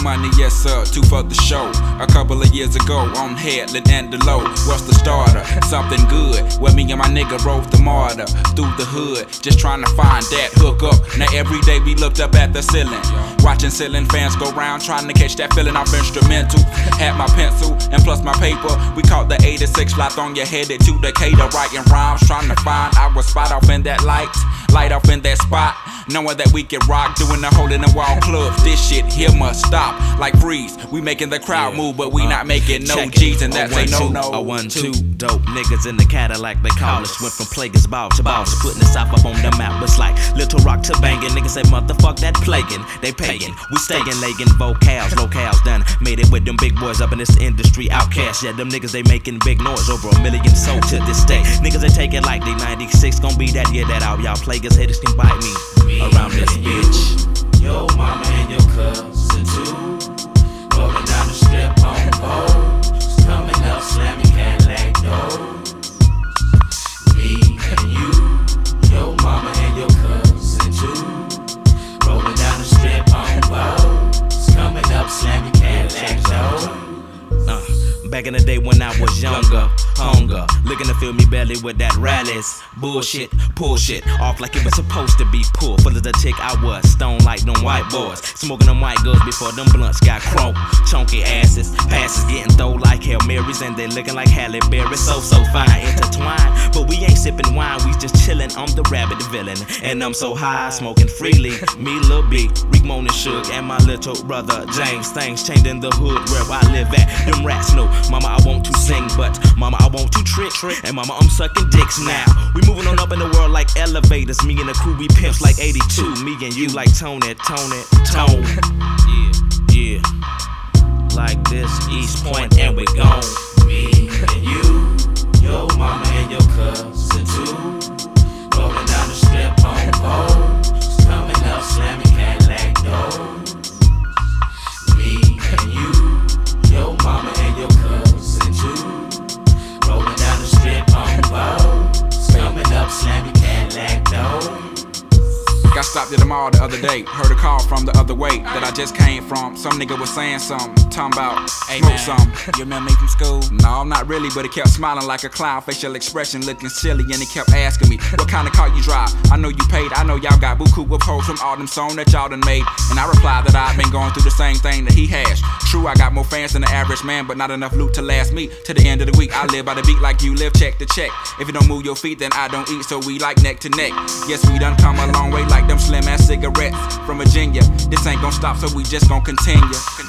money, yes sir, two for the show. A couple of years ago, on Headland and the low. What's the starter? Something good. Where me and my nigga rode the martyr through the hood, just trying to find that hook up. Now every day we looked up at the ceiling, watching ceiling fans go round, trying to catch that feeling off instrumental. Had my pencil and plus my paper. We caught the 86 lot on your headed to Decatur, writing rhymes, trying to find our spot off in that light off in that spot. Knowing that we can rock, doing the hole in the wall club. This shit here must stop. Like Freeze, we making the crowd move, but we not making no G's, and that's a no-no. A 1-2 dope niggas in the Cadillac, they call us. Went from plaguers ball to boss, putting the South up on the map. It's like Little Rock to banging. Niggas say motherfuck that plaguing. They paying, we staying, legging vocals, locales done. Made it with them big boys up in this industry. Outcast, yeah, them niggas they making big noise. Over 1 million sold to this day. Niggas they take it like they 96 gon' be that year that all y'all plaguers haters can bite me around this bitch. Your mama and your cousin too, rolling down the strip on poles, coming up slamming Cadillac doors. Me and you, your mama and your cousin too, rolling down the strip on poles, coming up slamming Cadillac doors. Back in the day when I was younger, hunger, looking to fill me belly with that rallies. Bullshit, pull shit off like it was supposed to be pulled. Full of the tick, I was stone like them white boys, smoking them white girls before them blunts got crunk. Chunky asses, passes getting throw like Hail Marys, and they looking like Halle Berry. So fine, intertwined, but we ain't sipping wine, we just chillin'. I'm the rabbit villain, and I'm so high, smoking freely. Me, Lil B, Rick Moan and Suge, and my little brother James. Things changed in the hood where I live at. Them rats know, mama, I want to sing, but mama, I want to trick, and mama, I'm sucking dicks now. We moving on up in the world like elevators. Me and the crew, we pimps like 82. Me and you like Tone. Yeah. Like this, East Point, and we gone. Me and you, your mama and your cousin too, rolling down the strip on poles, coming up slamming Cadillac doors. Me and you, your mama and your cousin too, rolling down the strip on poles, coming up slamming Cadillac doors. Got stopped at the mall the other day, heard a call from the other way that I just came from. Some nigga was saying something, talking about smoke some. You remember me from school? No, not really, but he kept smiling like a clown, facial expression looking silly, and he kept asking me, what kind of car you drive? I know you paid, I know y'all got buku with hoes from all them songs that y'all done made. And I replied that I've been going through the same thing that he has. True, I got more fans than the average man, but not enough loot to last me to the end of the week. I live by the beat like you live, check to check. If you don't move your feet, then I don't eat, so we like neck to neck. Yes, we done come a long way like them slim ass cigarettes from Virginia. This ain't gon' stop, so we just gon' continue.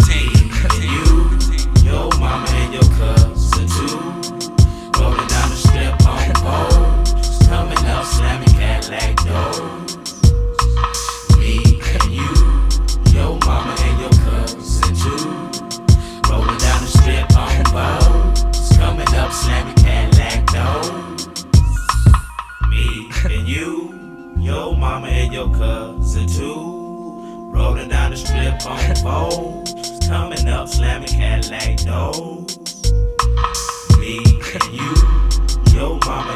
Your mama and your cousin too, rolling down the strip on poles, coming up slamming Cadillac doors. Me and you, your mama and your cousin too, rolling down the strip on poles, coming up slamming Cadillac doors. Me and you, your mama and your cousin too, rolling down the strip on poles, coming up slamming Cadillac doors. Me and you, your mama